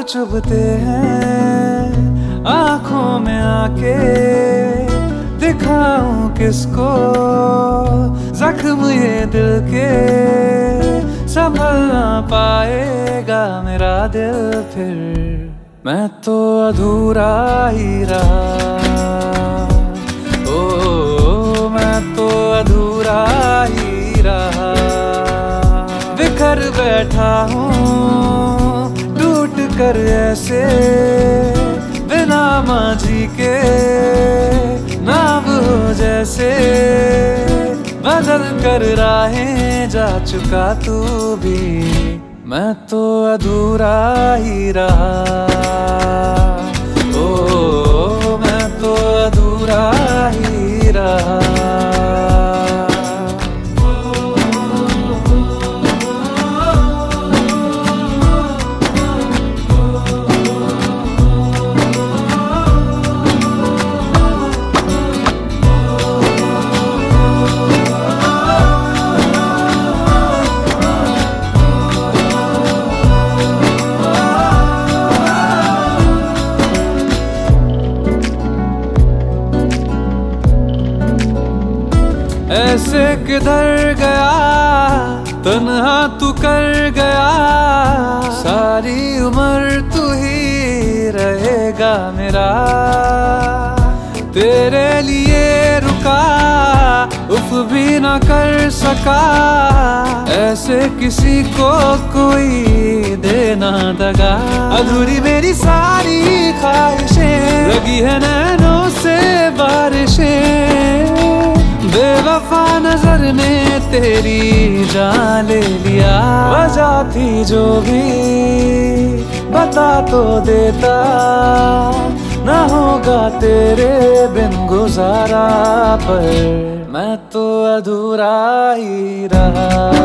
चुभते हैं आंखों में आके, दिखाऊं किसको जख्म ये दिल के, संभल ना पाएगा मेरा दिल फिर, मैं तो अधूरा ही रहा। ओ मैं तो अधूरा ही रहा, बिखर बैठा हूँ टूट कर ऐसे, बिना माझी के नाव हो जैसे, बदल कर राहें जा चुका तू भी, मैं तो अधूरा ही रहा। ओ मैं तो अधूरा ही रहा। ऐसे किधर गया तन्हा तू कर गया, सारी उम्र तू ही रहेगा मेरा, तेरे लिए रुका उफ भी ना कर सका, ऐसे किसी को कोई देना दगा। अधूरी मेरी सारी ख्वाहिशें, लगी है नैनों से बारिशें, बेवफा नजर ने तेरी जान ले लिया, वजह थी जो भी बता तो देता, ना होगा तेरे बिन गुजारा, पर मैं तो अधूरा ही रहा।